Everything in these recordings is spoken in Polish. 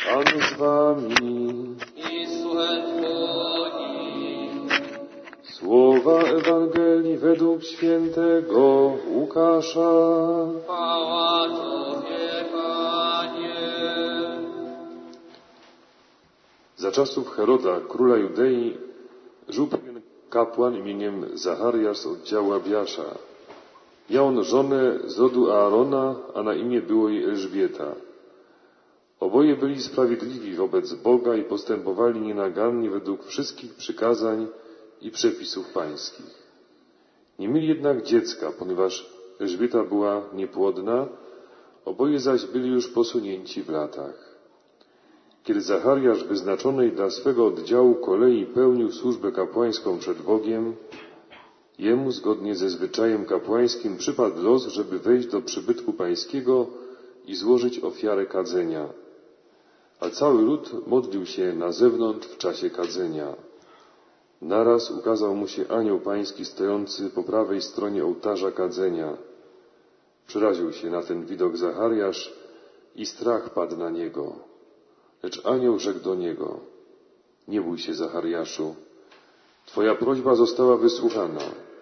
Pan z wami. I z duchem Twoim. Słowa Ewangelii według świętego Łukasza. Chwała Tobie, Panie. Za czasów Heroda, króla Judei, żył pewien kapłan imieniem Zachariasz z oddziału Abiasza. Miał on żonę z rodu Aarona, a na imię było jej Elżbieta. Oboje byli sprawiedliwi wobec Boga i postępowali nienagannie według wszystkich przykazań i przepisów pańskich. Nie mieli jednak dziecka, ponieważ Elżbieta była niepłodna, oboje zaś byli już posunięci w latach. Kiedy Zachariasz wyznaczonej dla swego oddziału kolei pełnił służbę kapłańską przed Bogiem, jemu zgodnie ze zwyczajem kapłańskim przypadł los, żeby wejść do przybytku pańskiego i złożyć ofiarę kadzenia. A cały lud modlił się na zewnątrz w czasie kadzenia. Naraz ukazał mu się anioł pański stojący po prawej stronie ołtarza kadzenia. Przeraził się na ten widok Zachariasz i strach padł na niego. Lecz anioł rzekł do niego: nie bój się, Zachariaszu, twoja prośba została wysłuchana.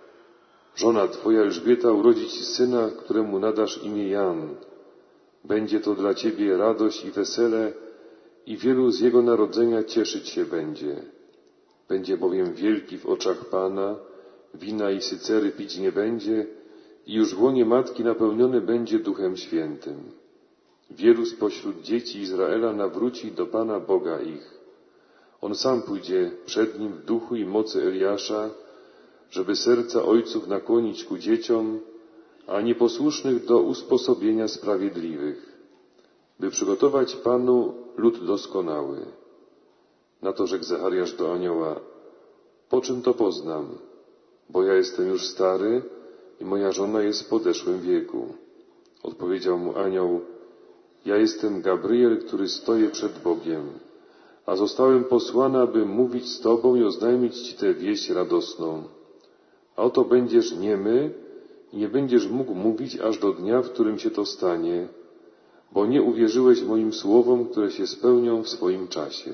Żona twoja Elżbieta urodzi ci syna, któremu nadasz imię Jan. Będzie to dla ciebie radość i wesele i wielu z jego narodzenia cieszyć się będzie. Będzie bowiem wielki w oczach Pana, wina i sycery pić nie będzie i już w łonie matki napełniony będzie Duchem Świętym. Wielu spośród dzieci Izraela nawróci do Pana Boga ich. On sam pójdzie przed nim w duchu i mocy Eliasza, żeby serca ojców nakłonić ku dzieciom, a nieposłusznych do usposobienia sprawiedliwych, by przygotować Panu lud doskonały. Na to rzekł Zachariasz do anioła: po czym to poznam? Bo ja jestem już stary i moja żona jest w podeszłym wieku. Odpowiedział mu anioł: ja jestem Gabriel, który stoję przed Bogiem, a zostałem posłany, aby mówić z Tobą i oznajmić Ci tę wieść radosną. A oto będziesz niemy i nie będziesz mógł mówić aż do dnia, w którym się to stanie, bo nie uwierzyłeś moim słowom, które się spełnią w swoim czasie.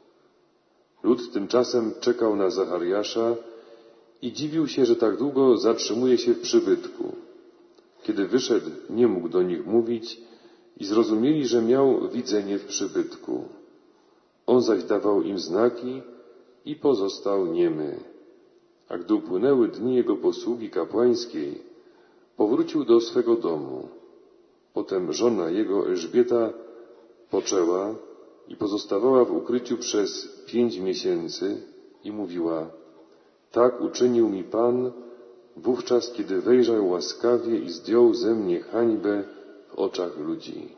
Lud tymczasem czekał na Zachariasza i dziwił się, że tak długo zatrzymuje się w przybytku. Kiedy wyszedł, nie mógł do nich mówić i zrozumieli, że miał widzenie w przybytku. On zaś dawał im znaki i pozostał niemy. A gdy upłynęły dni jego posługi kapłańskiej, powrócił do swego domu. Potem żona jego, Elżbieta, poczęła i pozostawała w ukryciu przez 5 miesięcy i mówiła: tak uczynił mi Pan wówczas, kiedy wejrzał łaskawie i zdjął ze mnie hańbę w oczach ludzi.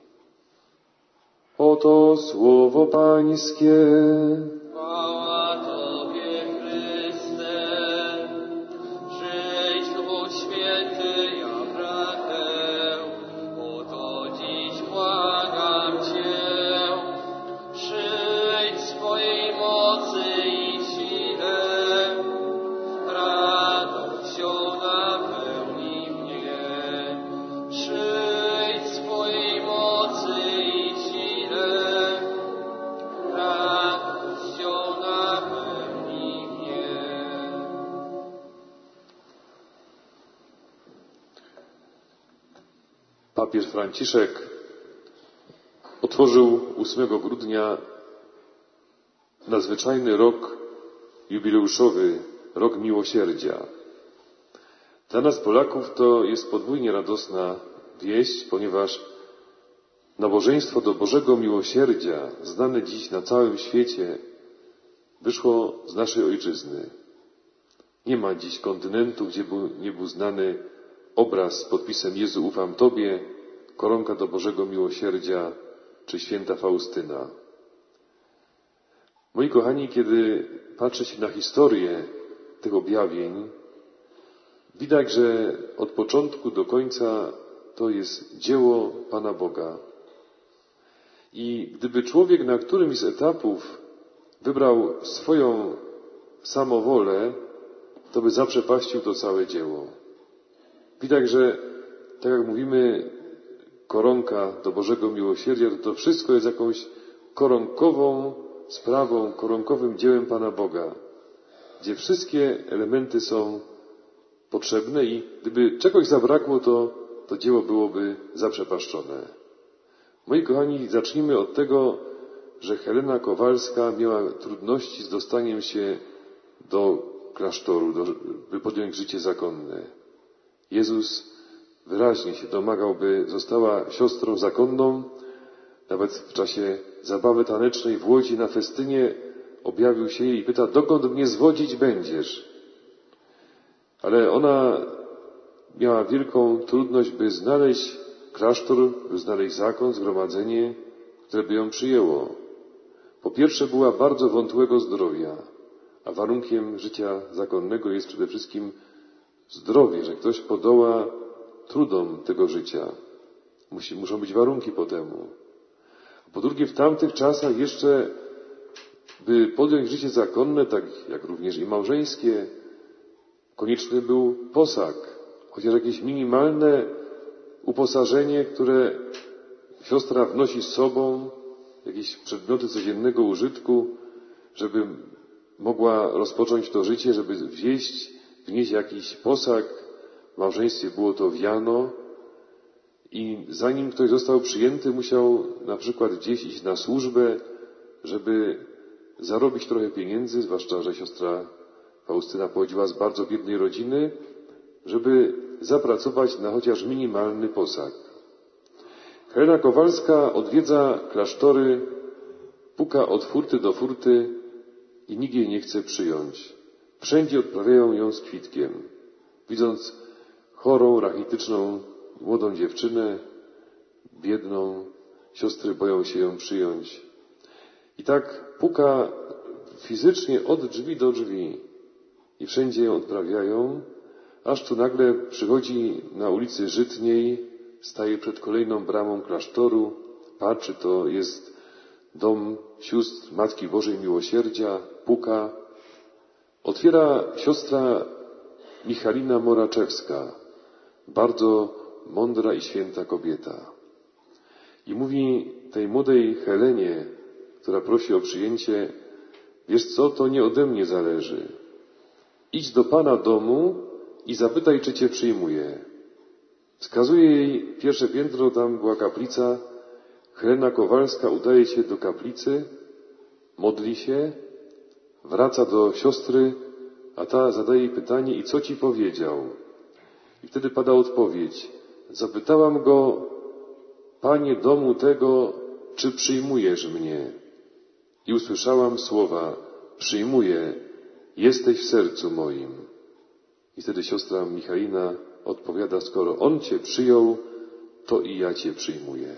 Oto słowo Pańskie. Chwała Tobie, Chryste. Przyjdź, Duch Święty, ja pragnę, o to dziś błagam Cię. Przyjdź swojej mocy i sile, radością napełnij mnie. Przyjdź swojej mocy i sile, radością napełnij mnie. Papież Franciszek otworzył 8 grudnia nadzwyczajny rok jubileuszowy, rok miłosierdzia. Dla nas Polaków to jest podwójnie radosna wieść, ponieważ nabożeństwo do Bożego Miłosierdzia, znane dziś na całym świecie, wyszło z naszej ojczyzny. Nie ma dziś kontynentu, gdzie nie był znany obraz z podpisem Jezu, ufam Tobie, koronka do Bożego Miłosierdzia czy święta Faustyna. Moi kochani, kiedy patrzy się na historię tych objawień, widać, że od początku do końca to jest dzieło Pana Boga. I gdyby człowiek na którymś z etapów wybrał swoją samowolę, to by zaprzepaścił to całe dzieło. Widać, że tak jak mówimy, koronka do Bożego Miłosierdzia, to wszystko jest jakąś koronkową sprawą, koronkowym dziełem Pana Boga, gdzie wszystkie elementy są potrzebne i gdyby czegoś zabrakło, to dzieło byłoby zaprzepaszczone. Moi kochani, zacznijmy od tego, że Helena Kowalska miała trudności z dostaniem się do klasztoru, by podjąć życie zakonne. Jezus wyraźnie się domagał, by została siostrą zakonną. Nawet w czasie zabawy tanecznej w Łodzi na festynie objawił się jej i pyta, dokąd mnie zwodzić będziesz? Ale ona miała wielką trudność, by znaleźć klasztor, by znaleźć zakon, zgromadzenie, które by ją przyjęło. Po pierwsze, była bardzo wątłego zdrowia, a warunkiem życia zakonnego jest przede wszystkim zdrowie, że ktoś podoła trudom tego życia. Muszą być warunki po temu. Po drugie, w tamtych czasach jeszcze, by podjąć życie zakonne, tak jak również i małżeńskie, konieczny był posag, chociaż jakieś minimalne uposażenie, które siostra wnosi z sobą, jakieś przedmioty codziennego użytku, żeby mogła rozpocząć to życie, żeby wnieść jakiś posag. W małżeństwie było to wiano i zanim ktoś został przyjęty, musiał na przykład gdzieś iść na służbę, żeby zarobić trochę pieniędzy, zwłaszcza, że siostra Faustyna pochodziła z bardzo biednej rodziny, żeby zapracować na chociaż minimalny posag. Helena Kowalska odwiedza klasztory, puka od furty do furty i nikt jej nie chce przyjąć. Wszędzie odprawiają ją z kwitkiem. Widząc chorą, rachityczną, młodą dziewczynę, biedną, siostry boją się ją przyjąć. I tak puka fizycznie od drzwi do drzwi i wszędzie ją odprawiają, aż tu nagle przychodzi na ulicy Żytniej, staje przed kolejną bramą klasztoru, patrzy, to jest dom sióstr Matki Bożej Miłosierdzia, puka. Otwiera siostra Michalina Moraczewska, bardzo mądra i święta kobieta. I mówi tej młodej Helenie, która prosi o przyjęcie, wiesz co, to nie ode mnie zależy. Idź do Pana domu i zapytaj, czy Cię przyjmuje. Wskazuje jej pierwsze piętro, tam była kaplica. Helena Kowalska udaje się do kaplicy, modli się, wraca do siostry, a ta zadaje jej pytanie, i co Ci powiedział? I wtedy pada odpowiedź. Zapytałam go, Panie domu tego, czy przyjmujesz mnie? I usłyszałam słowa, przyjmuję, jesteś w sercu moim. I wtedy siostra Michalina odpowiada, skoro on Cię przyjął, to i ja Cię przyjmuję.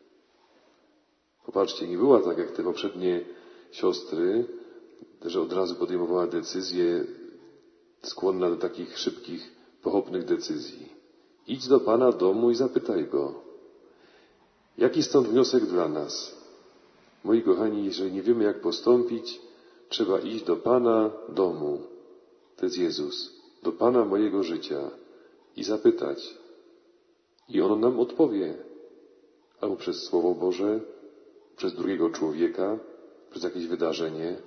Popatrzcie, nie była tak jak te poprzednie siostry, że od razu podejmowała decyzję, skłonna do takich szybkich, pochopnych decyzji. Idź do Pana domu i zapytaj Go. Jaki stąd wniosek dla nas? Moi kochani, jeżeli nie wiemy, jak postąpić, trzeba iść do Pana domu. To jest Jezus. Do Pana mojego życia i zapytać. I On nam odpowie. Albo przez Słowo Boże, przez drugiego człowieka, przez jakieś wydarzenie.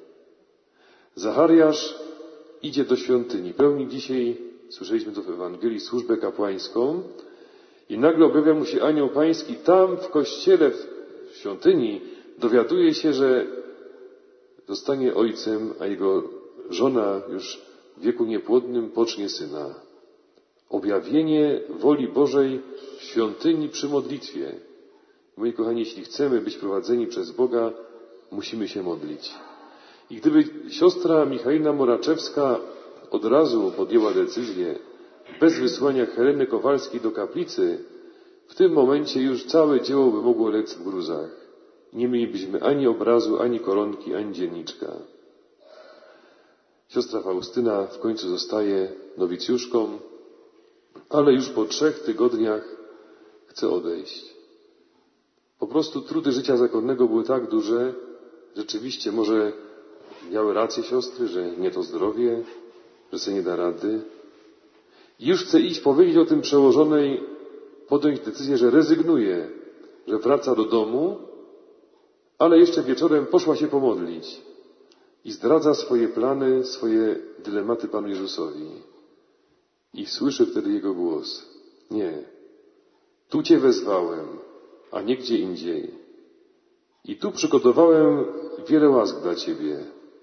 Zachariasz idzie do świątyni. Pełni dzisiaj, słyszeliśmy to w Ewangelii, służbę kapłańską i nagle objawia mu się anioł pański. Tam w kościele, w świątyni dowiaduje się, że zostanie ojcem, a jego żona już w wieku niepłodnym pocznie syna. Objawienie woli Bożej w świątyni przy modlitwie. Moi kochani, jeśli chcemy być prowadzeni przez Boga, musimy się modlić. I gdyby siostra Michalina Moraczewska od razu podjęła decyzję, bez wysłania Heleny Kowalskiej do kaplicy, w tym momencie już całe dzieło by mogło lec w gruzach. Nie mielibyśmy ani obrazu, ani koronki, ani dzienniczka. Siostra Faustyna w końcu zostaje nowicjuszką, ale już po 3 tygodniach chce odejść. Po prostu trudy życia zakonnego były tak duże, rzeczywiście może miały rację siostry, że nie to zdrowie, że sobie nie da rady. I już chce iść, powiedzieć o tym przełożonej, podjąć decyzję, że rezygnuje, że wraca do domu, Ale jeszcze wieczorem poszła się pomodlić i zdradza swoje plany, swoje dylematy Panu Jezusowi. I słyszy wtedy Jego głos. Nie, tu Cię wezwałem, a nie gdzie indziej. I tu przygotowałem wiele łask dla Ciebie.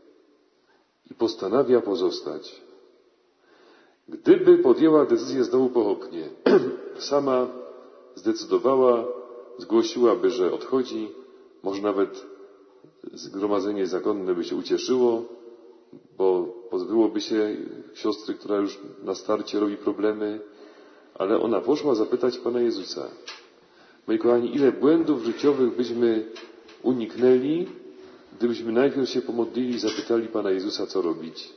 I postanawia pozostać. Gdyby podjęła decyzję znowu pochopnie, sama zdecydowała, zgłosiłaby, że odchodzi, może nawet zgromadzenie zakonne by się ucieszyło, bo pozbyłoby się siostry, która już na starcie robi problemy, ale ona poszła zapytać Pana Jezusa. Moi kochani, ile błędów życiowych byśmy uniknęli, gdybyśmy najpierw się pomodlili i zapytali Pana Jezusa, co robić.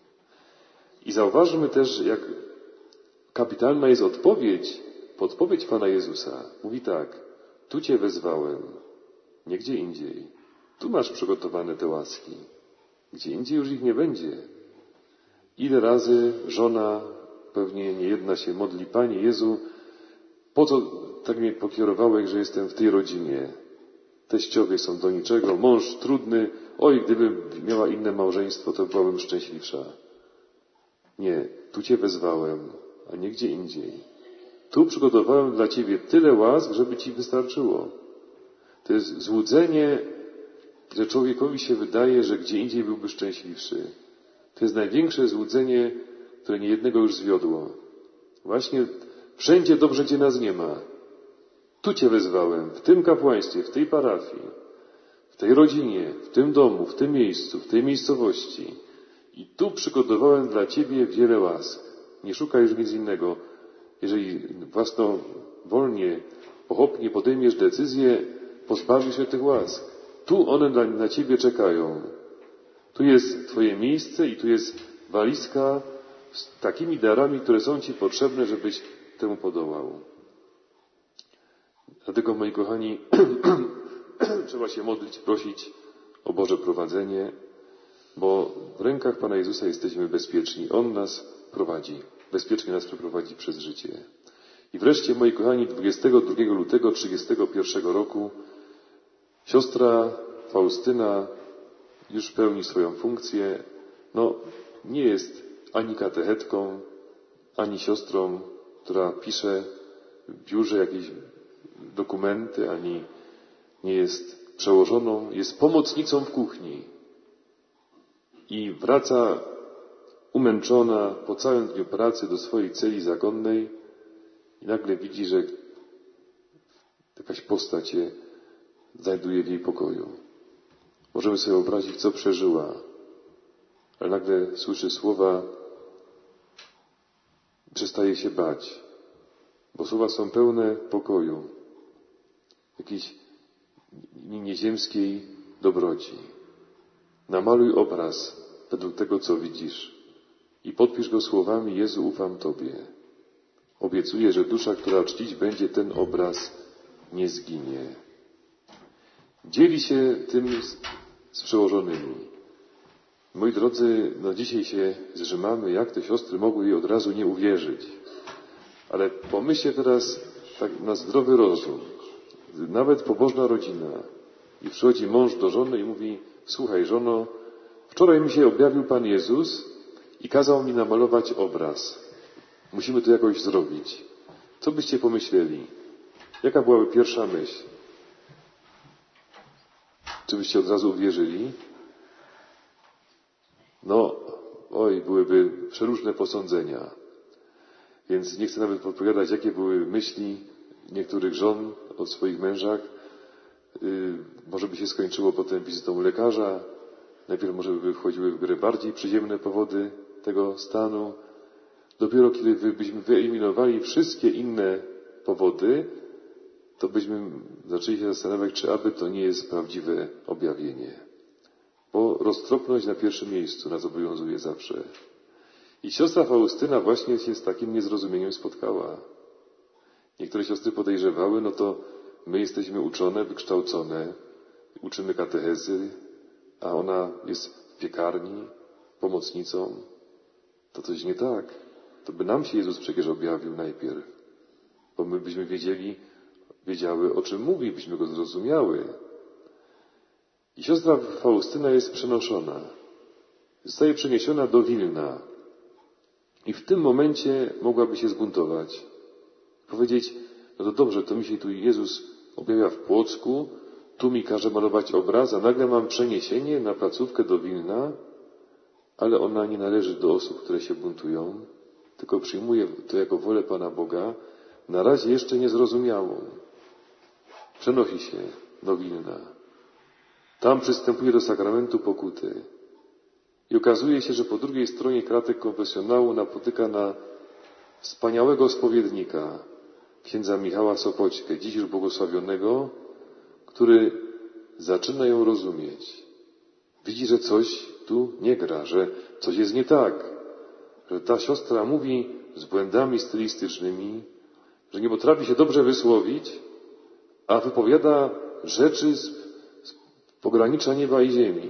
I zauważmy też, jak kapitalna jest podpowiedź Pana Jezusa. Mówi tak, tu Cię wezwałem, nie gdzie indziej. Tu masz przygotowane te łaski. Gdzie indziej już ich nie będzie. Ile razy żona, pewnie niejedna się modli, Panie Jezu, po co tak mnie pokierowałeś, że jestem w tej rodzinie? Teściowie są do niczego, mąż trudny, oj, gdybym miała inne małżeństwo, to byłabym szczęśliwsza. Nie, tu Cię wezwałem, a nie gdzie indziej. Tu przygotowałem dla Ciebie tyle łask, żeby Ci wystarczyło. To jest złudzenie, że człowiekowi się wydaje, że gdzie indziej byłby szczęśliwszy. To jest największe złudzenie, które niejednego już zwiodło. Właśnie wszędzie dobrze Cię nas nie ma. Tu Cię wezwałem, w tym kapłaństwie, w tej parafii, w tej rodzinie, w tym domu, w tym miejscu, w tej miejscowości. I tu przygotowałem dla Ciebie wiele łask. Nie szukaj już nic innego. Jeżeli własnowolnie, pochopnie podejmiesz decyzję, pozbawisz się tych łask. Tu one na Ciebie czekają. Tu jest Twoje miejsce i tu jest walizka z takimi darami, które są Ci potrzebne, żebyś temu podołał. Dlatego, moi kochani, trzeba się modlić, prosić o Boże prowadzenie, bo w rękach Pana Jezusa jesteśmy bezpieczni. On nas prowadzi, bezpiecznie nas przeprowadzi przez życie. I wreszcie, moi kochani, 22 lutego 1931 roku siostra Faustyna już pełni swoją funkcję. Nie jest ani katechetką, ani siostrą, która pisze w biurze jakieś dokumenty, ani nie jest przełożoną, jest pomocnicą w kuchni. I wraca umęczona po całym dniu pracy do swojej celi zakonnej i nagle widzi, że jakaś postać się znajduje w jej pokoju. Możemy sobie wyobrazić, co przeżyła, ale nagle słyszy słowa, przestaje się bać, bo słowa są pełne pokoju, jakiejś nieziemskiej dobroci. Namaluj obraz według tego, co widzisz i podpisz go słowami: Jezu, ufam Tobie. Obiecuję, że dusza, która czcić będzie ten obraz, nie zginie. Dzieli się tym z przełożonymi. Moi drodzy, dzisiaj się zrzymamy, jak te siostry mogły jej od razu nie uwierzyć. Ale pomyślcie teraz tak na zdrowy rozum. Nawet pobożna rodzina. I przychodzi mąż do żony i mówi: słuchaj, żono, wczoraj mi się objawił Pan Jezus i kazał mi namalować obraz. Musimy to jakoś zrobić. Co byście pomyśleli? Jaka byłaby pierwsza myśl? Czy byście od razu uwierzyli? Byłyby przeróżne posądzenia. Więc nie chcę nawet podpowiadać, jakie były myśli niektórych żon o swoich mężach. Może by się skończyło potem wizytą lekarza. Najpierw może by wchodziły w grę bardziej przyziemne powody tego stanu. Dopiero kiedy byśmy wyeliminowali wszystkie inne powody, to byśmy zaczęli się zastanawiać, czy aby to nie jest prawdziwe objawienie. Bo roztropność na pierwszym miejscu nas obowiązuje zawsze. I siostra Faustyna właśnie się z takim niezrozumieniem spotkała. Niektóre siostry podejrzewały, to my jesteśmy uczone, wykształcone, uczymy katechezy, a ona jest w piekarni, pomocnicą. To coś nie tak. To by nam się Jezus przecież objawił najpierw. Bo my byśmy wiedziały, o czym mówi, byśmy go zrozumiały. I siostra Faustyna jest przenoszona. Zostaje przeniesiona do Wilna. I w tym momencie mogłaby się zbuntować. Powiedzieć, no to dobrze, to mi się tu Jezus objawia w Płocku, tu mi każe malować obraz, a nagle mam przeniesienie na placówkę do Wilna, ale ona nie należy do osób, które się buntują, tylko przyjmuje to jako wolę Pana Boga, na razie jeszcze niezrozumiałą. Przenosi się do Wilna. Tam przystępuje do sakramentu pokuty. I okazuje się, że po drugiej stronie kratek konfesjonału napotyka na wspaniałego spowiednika, księdza Michała Sopoćkę, dziś już błogosławionego, który zaczyna ją rozumieć. Widzi, że coś tu nie gra, że coś jest nie tak, że ta siostra mówi z błędami stylistycznymi, że nie potrafi się dobrze wysłowić, a wypowiada rzeczy z pogranicza nieba i ziemi.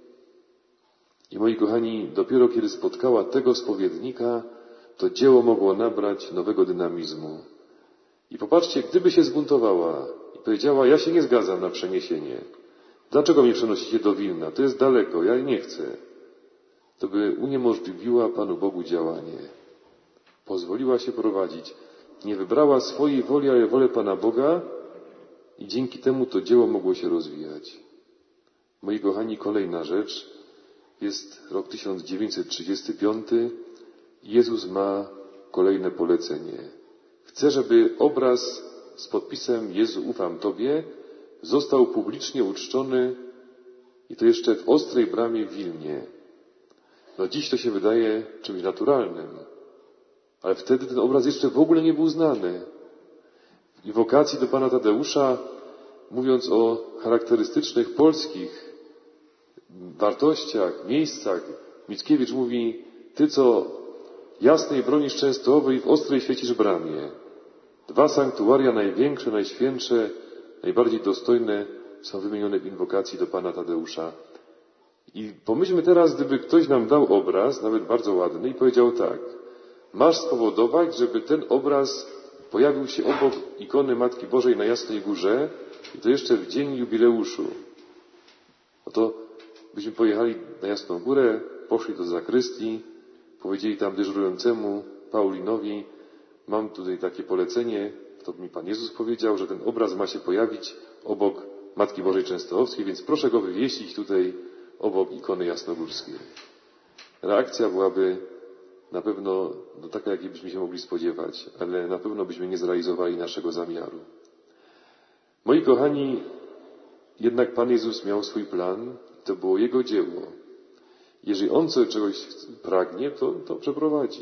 I moi kochani, dopiero kiedy spotkała tego spowiednika, to dzieło mogło nabrać nowego dynamizmu. I popatrzcie, gdyby się zbuntowała i powiedziała, ja się nie zgadzam na przeniesienie. Dlaczego mnie przenosicie do Wilna? To jest daleko, ja nie chcę. To by uniemożliwiła Panu Bogu działanie. Pozwoliła się prowadzić. Nie wybrała swojej woli, ale wolę Pana Boga i dzięki temu to dzieło mogło się rozwijać. Moi kochani, kolejna rzecz. Jest rok 1935 i Jezus ma kolejne polecenie. Chce, żeby obraz z podpisem Jezu, ufam Tobie został publicznie uczczony i to jeszcze w Ostrej Bramie w Wilnie. No dziś to się wydaje czymś naturalnym, ale wtedy ten obraz jeszcze w ogóle nie był znany. W inwokacji do Pana Tadeusza, mówiąc o charakterystycznych polskich wartościach, miejscach, Mickiewicz mówi, Ty, co jasnej bronisz Częstochowej w ostrej świecisz bramie. 2 sanktuaria największe, najświętsze, najbardziej dostojne są wymienione w inwokacji do Pana Tadeusza. I pomyślmy teraz, gdyby ktoś nam dał obraz, nawet bardzo ładny, i powiedział tak, masz spowodować, żeby ten obraz pojawił się obok ikony Matki Bożej na Jasnej Górze i to jeszcze w dzień jubileuszu. No to byśmy pojechali na Jasną Górę, poszli do zakrystii, powiedzieli tam dyżurującemu Paulinowi, mam tutaj takie polecenie, to mi Pan Jezus powiedział, że ten obraz ma się pojawić obok Matki Bożej Częstochowskiej, więc proszę go wywiesić tutaj obok ikony jasnogórskiej. Reakcja byłaby na pewno taka, jakiej byśmy się mogli spodziewać, ale na pewno byśmy nie zrealizowali naszego zamiaru. Moi kochani, jednak Pan Jezus miał swój plan, to było Jego dzieło. Jeżeli On czegoś pragnie, to przeprowadzi.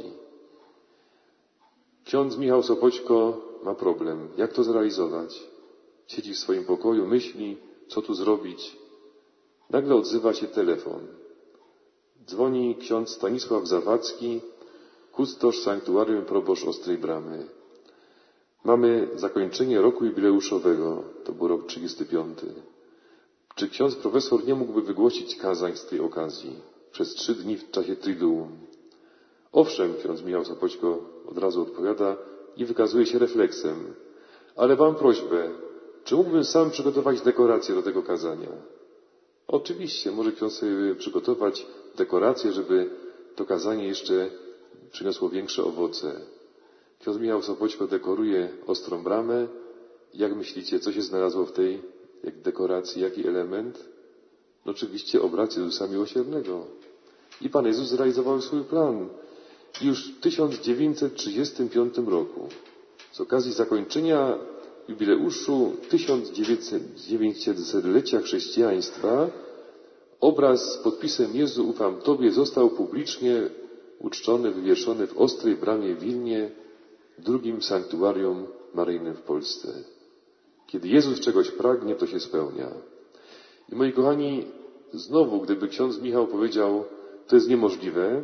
Ksiądz Michał Sopoćko ma problem. Jak to zrealizować? Siedzi w swoim pokoju, myśli, co tu zrobić. Nagle odzywa się telefon. Dzwoni ksiądz Stanisław Zawadzki, kustosz sanktuarium proboszcz Ostrej Bramy. Mamy zakończenie roku jubileuszowego, to był rok 35. Czy ksiądz profesor nie mógłby wygłosić kazań z tej okazji przez 3 dni w czasie Triduum? Owszem, ksiądz Michał Sopoćko od razu odpowiada i wykazuje się refleksem. Ale mam prośbę, czy mógłbym sam przygotować dekorację do tego kazania? Oczywiście, może ksiądz sobie przygotować dekorację, żeby to kazanie jeszcze przyniosło większe owoce. Ksiądz Michał Sopoćko dekoruje Ostrą Bramę. Jak myślicie, co się znalazło w tej dekoracji, jaki element? No oczywiście obraz Jezusa Miłosiernego. I Pan Jezus zrealizował swój plan. I już w 1935 roku, z okazji zakończenia jubileuszu 1900-lecia chrześcijaństwa, obraz z podpisem Jezu, ufam Tobie został publicznie uczczony, wywieszony w Ostrej Bramie w Wilnie, drugim sanktuarium maryjnym w Polsce. Kiedy Jezus czegoś pragnie, to się spełnia. I moi kochani, znowu, gdyby ksiądz Michał powiedział, to jest niemożliwe,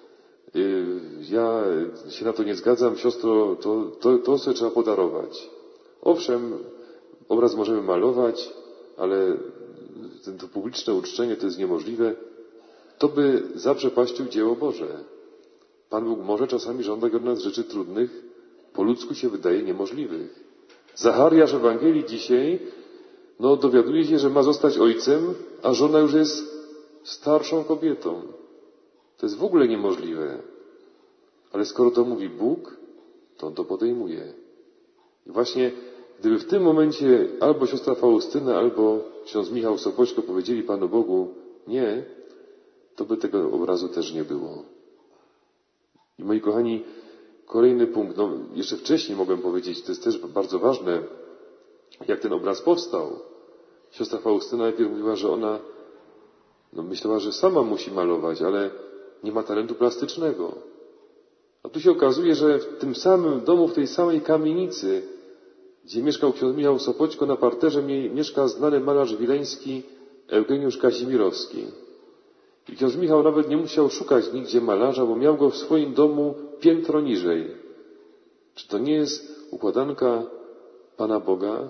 ja się na to nie zgadzam, siostro, to sobie trzeba podarować. Owszem, obraz możemy malować, ale to publiczne uczczenie to jest niemożliwe. To by zaprzepaścił dzieło Boże. Pan Bóg może czasami żądać od nas rzeczy trudnych, po ludzku się wydaje niemożliwych. Zachariasz Ewangelii dzisiaj no dowiaduje się, że ma zostać ojcem, a żona już jest starszą kobietą. To jest w ogóle niemożliwe. Ale skoro to mówi Bóg, to on to podejmuje. I właśnie gdyby w tym momencie albo siostra Faustyna, albo ksiądz Michał Sopoćko powiedzieli Panu Bogu nie, to by tego obrazu też nie było. I moi kochani, kolejny punkt, no jeszcze wcześniej mogłem powiedzieć, to jest też bardzo ważne, jak ten obraz powstał. Siostra Faustyna najpierw mówiła, że ona myślała, że sama musi malować, ale nie ma talentu plastycznego. A tu się okazuje, że w tym samym domu, w tej samej kamienicy, gdzie mieszkał ksiądz Michał Sopoćko, na parterze mieszka znany malarz wileński Eugeniusz Kazimierowski. I ksiądz Michał nawet nie musiał szukać nigdzie malarza, bo miał go w swoim domu piętro niżej. Czy to nie jest układanka Pana Boga?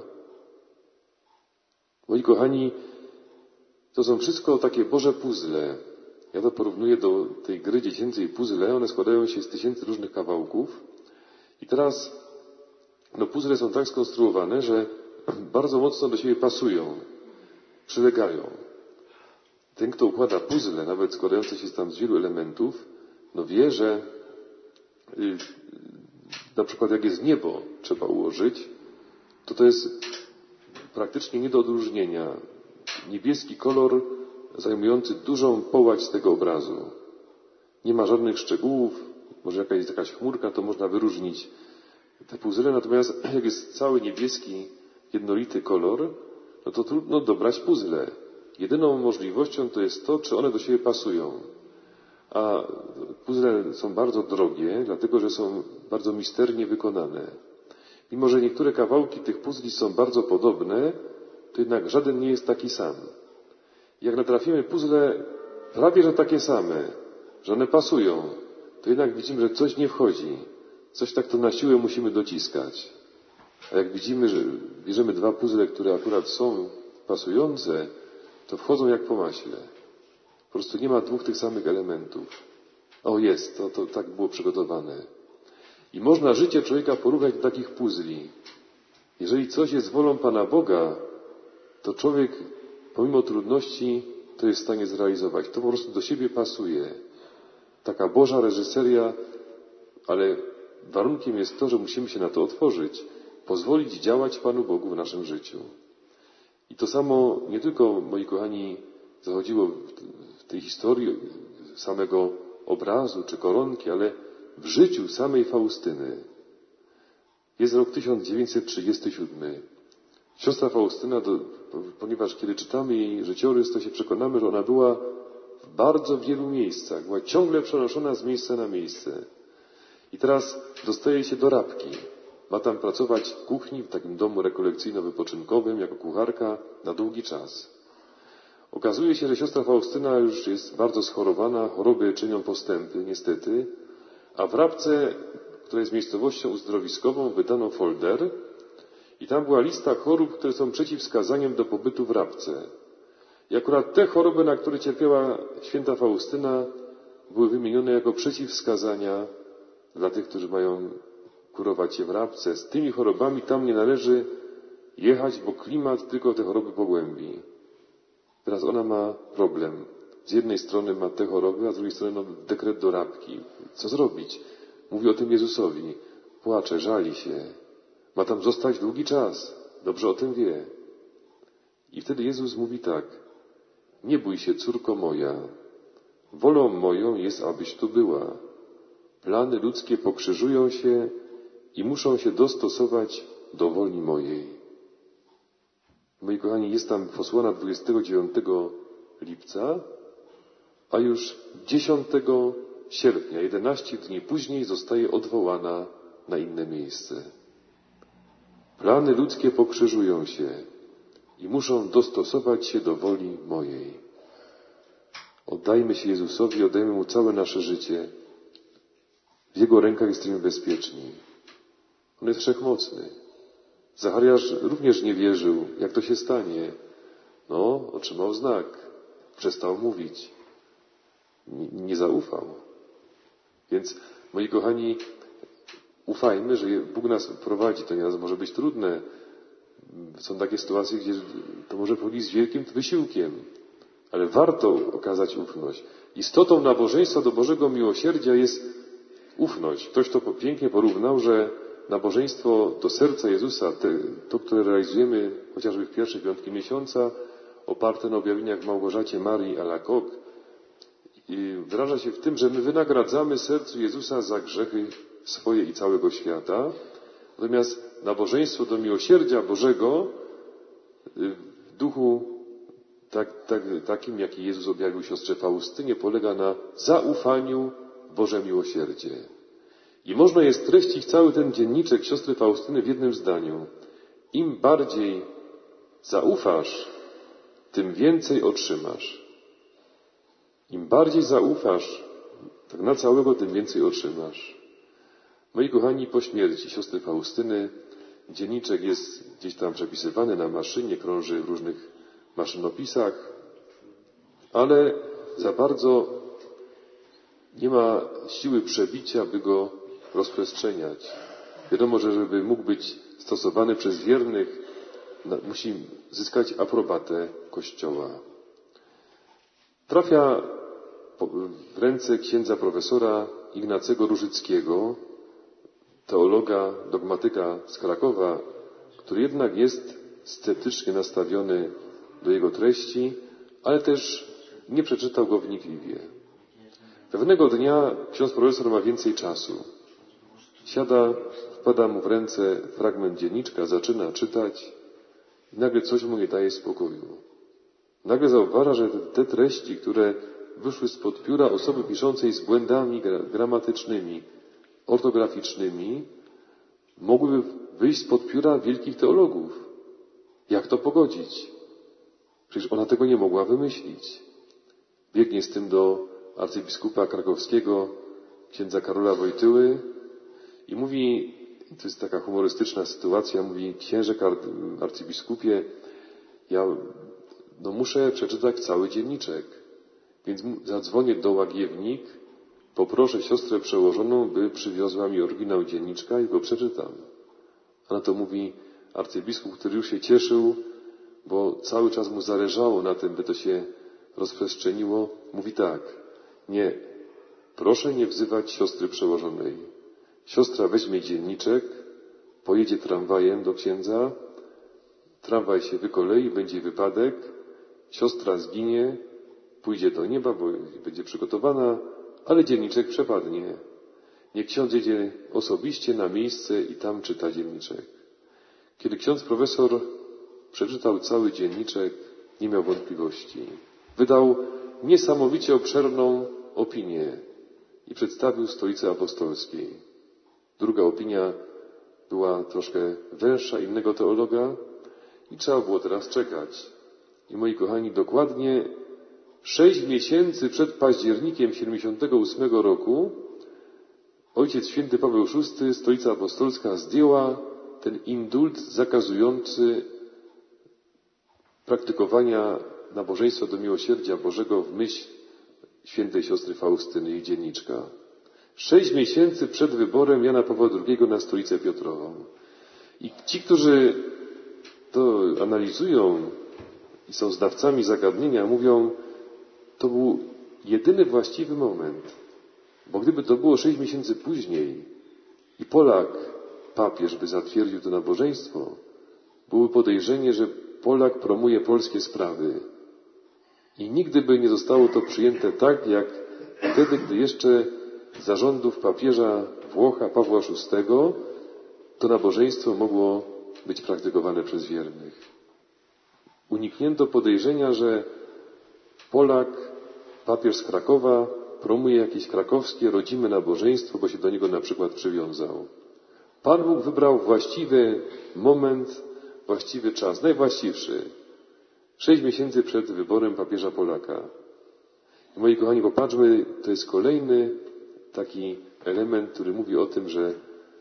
Moi kochani, to są wszystko takie Boże puzzle. Ja to porównuję do tej gry dziecięcej puzzle. One składają się z tysięcy różnych kawałków. I teraz, puzzle są tak skonstruowane, że bardzo mocno do siebie pasują, przylegają. Ten, kto układa puzzle, nawet składające się tam z wielu elementów, wie, że na przykład jak jest niebo trzeba ułożyć, to jest praktycznie nie do odróżnienia. Niebieski kolor zajmujący dużą połać tego obrazu. Nie ma żadnych szczegółów, może jest jakaś chmurka, to można wyróżnić te puzzle, natomiast jak jest cały niebieski, jednolity kolor, to trudno dobrać puzzle. Jedyną możliwością to jest to, czy one do siebie pasują. A puzzle są bardzo drogie, dlatego że są bardzo misternie wykonane. Mimo że niektóre kawałki tych puzli są bardzo podobne, to jednak żaden nie jest taki sam. Jak natrafimy puzzle prawie że takie same, że one pasują, to jednak widzimy, że coś nie wchodzi. Coś tak to na siłę musimy dociskać. A jak widzimy, że bierzemy dwa puzzle, które akurat są pasujące, to wchodzą jak po maśle. Po prostu nie ma dwóch tych samych elementów. O, jest, to tak było przygotowane. I można życie człowieka porównać do takich puzli. Jeżeli coś jest wolą Pana Boga, to człowiek pomimo trudności to jest w stanie zrealizować. To po prostu do siebie pasuje. Taka Boża reżyseria, ale warunkiem jest to, że musimy się na to otworzyć. Pozwolić działać Panu Bogu w naszym życiu. I to samo nie tylko, moi kochani, zachodziło w tej historii samego obrazu czy koronki, ale w życiu samej Faustyny. Jest rok 1937. Siostra Faustyna, ponieważ kiedy czytamy jej życiorys, to się przekonamy, że ona była w bardzo wielu miejscach. Była ciągle przenoszona z miejsca na miejsce. I teraz dostaje się do Rabki. Ma tam pracować w kuchni, w takim domu rekolekcyjno-wypoczynkowym, jako kucharka na długi czas. Okazuje się, że siostra Faustyna już jest bardzo schorowana, choroby czynią postępy, niestety, a w Rabce, która jest miejscowością uzdrowiskową, wydano folder i tam była lista chorób, które są przeciwwskazaniem do pobytu w Rabce. I akurat te choroby, na które cierpiała święta Faustyna, były wymienione jako przeciwwskazania dla tych, którzy mają kurować się w Rabce. Z tymi chorobami tam nie należy jechać, bo klimat tylko te choroby pogłębi. Teraz ona ma problem. Z jednej strony ma te choroby, a z drugiej strony dekret do Rabki. Co zrobić? Mówi o tym Jezusowi. Płacze, żali się. Ma tam zostać długi czas. Dobrze o tym wie. I wtedy Jezus mówi tak. Nie bój się, córko moja. Wolą moją jest, abyś tu była. Plany ludzkie pokrzyżują się i muszą się dostosować do woli mojej. Moi kochani, jest tam posłana 29 lipca, a już 10 sierpnia, 11 dni później, zostaje odwołana na inne miejsce. Plany ludzkie pokrzyżują się i muszą dostosować się do woli mojej. Oddajmy się Jezusowi, oddajmy Mu całe nasze życie. W Jego rękach jesteśmy bezpieczni. On jest wszechmocny. Zachariasz również nie wierzył, jak to się stanie. Otrzymał znak. Przestał mówić. Nie zaufał. Więc, moi kochani, ufajmy, że Bóg nas prowadzi. To nieraz może być trudne. są takie sytuacje, gdzie to może pochodzić z wielkim wysiłkiem, ale warto okazać ufność. Istotą nabożeństwa do Bożego miłosierdzia jest ufność. Ktoś to pięknie porównał, że nabożeństwo do serca Jezusa, to, które realizujemy chociażby w pierwsze piątki miesiąca, oparte na objawieniach Małgorzacie Marii Alacoque, wyraża się w tym, że my wynagradzamy sercu Jezusa za grzechy swoje i całego świata. Natomiast nabożeństwo do miłosierdzia Bożego w duchu takim, jaki Jezus objawił siostrze Faustynie, polega na zaufaniu w Boże miłosierdzie. I można jest streścić cały ten dzienniczek siostry Faustyny w jednym zdaniu. Im bardziej zaufasz, tym więcej otrzymasz. Im bardziej zaufasz, tak na całego, tym więcej otrzymasz. Moi kochani, po śmierci siostry Faustyny dzienniczek jest gdzieś tam przepisywany na maszynie, krąży w różnych maszynopisach, ale za bardzo nie ma siły przebicia, by go rozprzestrzeniać. Wiadomo, że żeby mógł być stosowany przez wiernych, musi zyskać aprobatę Kościoła. Trafia w ręce księdza profesora Ignacego Różyckiego, teologa, dogmatyka z Krakowa, który jednak jest sceptycznie nastawiony do jego treści, ale też nie przeczytał go wnikliwie. Pewnego dnia ksiądz profesor ma więcej czasu. Siada, wpada mu w ręce fragment dzienniczka, zaczyna czytać i nagle coś mu nie daje spokoju. Nagle zauważa, że te treści, które wyszły spod pióra osoby piszącej z błędami gramatycznymi, ortograficznymi, mogłyby wyjść spod pióra wielkich teologów. Jak to pogodzić? Przecież ona tego nie mogła wymyślić. Biegnie z tym do arcybiskupa krakowskiego, księdza Karola Wojtyły i mówi, to jest taka humorystyczna sytuacja, mówi: księże arcybiskupie, ja muszę przeczytać cały dzienniczek, więc zadzwonię do Łagiewnik, poproszę siostrę przełożoną, by przywiozła mi oryginał dzienniczka i go przeczytam. A na to mówi arcybiskup, który już się cieszył, bo cały czas mu zależało na tym, by to się rozprzestrzeniło, mówi tak: nie, proszę nie wzywać siostry przełożonej. Siostra weźmie dzienniczek, pojedzie tramwajem do księdza, tramwaj się wykolei, będzie wypadek, siostra zginie, pójdzie do nieba, bo będzie przygotowana, ale dzienniczek przepadnie. Niech ksiądz jedzie osobiście na miejsce i tam czyta dzienniczek. Kiedy ksiądz profesor przeczytał cały dzienniczek, nie miał wątpliwości. Wydał niesamowicie obszerną opinię i przedstawił Stolicy Apostolskiej. Druga opinia była troszkę węższa, innego teologa i trzeba było teraz czekać. I moi kochani, dokładnie 6 miesięcy przed październikiem 78 roku Ojciec Święty Paweł VI, Stolica Apostolska, zdjęła ten indult zakazujący praktykowania nabożeństwa do miłosierdzia Bożego w myśl świętej siostry Faustyny i dzienniczka. 6 miesięcy przed wyborem Jana Pawła II na Stolicę Piotrową. I ci, którzy to analizują i są znawcami zagadnienia, mówią, to był jedyny właściwy moment. Bo gdyby to było 6 miesięcy później i Polak, papież, by zatwierdził to nabożeństwo, byłoby podejrzenie, że Polak promuje polskie sprawy. I nigdy by nie zostało to przyjęte tak, jak wtedy, gdy jeszcze za rządów papieża Włocha Pawła VI to nabożeństwo mogło być praktykowane przez wiernych. Uniknięto podejrzenia, że Polak, papież z Krakowa, promuje jakieś krakowskie, rodzime nabożeństwo, bo się do niego na przykład przywiązał. Pan Bóg wybrał właściwy moment, właściwy czas, najwłaściwszy. 6 miesięcy przed wyborem papieża Polaka. I moi kochani, popatrzmy, to jest kolejny taki element, który mówi o tym, że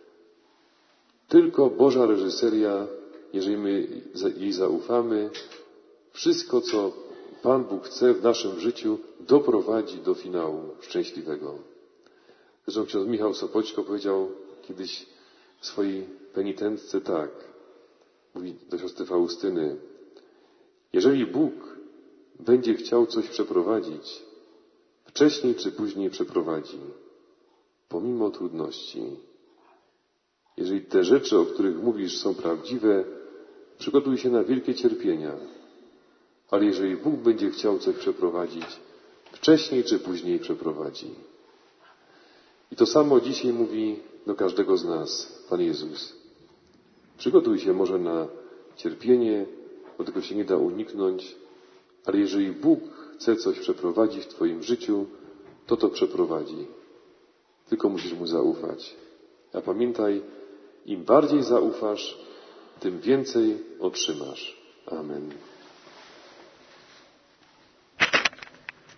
tylko Boża reżyseria, jeżeli my jej zaufamy, wszystko, co Pan Bóg chce w naszym życiu, doprowadzi do finału szczęśliwego. Zresztą ksiądz Michał Sopoćko powiedział kiedyś w swojej penitentce tak: mówi do siostry Faustyny, jeżeli Bóg będzie chciał coś przeprowadzić, wcześniej czy później przeprowadzi, pomimo trudności. Jeżeli te rzeczy, o których mówisz, są prawdziwe, przygotuj się na wielkie cierpienia. Ale jeżeli Bóg będzie chciał coś przeprowadzić, wcześniej czy później przeprowadzi. I to samo dzisiaj mówi do każdego z nas Pan Jezus. Przygotuj się może na cierpienie, bo tego się nie da uniknąć, ale jeżeli Bóg chce coś przeprowadzić w Twoim życiu, to przeprowadzi. Tylko musisz Mu zaufać. A pamiętaj, im bardziej zaufasz, tym więcej otrzymasz. Amen.